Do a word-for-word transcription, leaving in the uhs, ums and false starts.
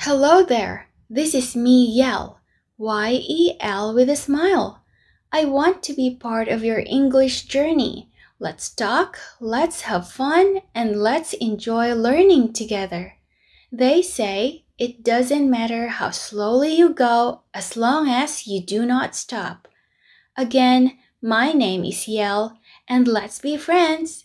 Hello there. This is me, Yel. Y E L with a smile. I want to be part of your English journey. Let's talk, let's have fun, and let's enjoy learning together. They say it doesn't matter how slowly you go as long as you do not stop. Again, my name is Yel, and let's be friends.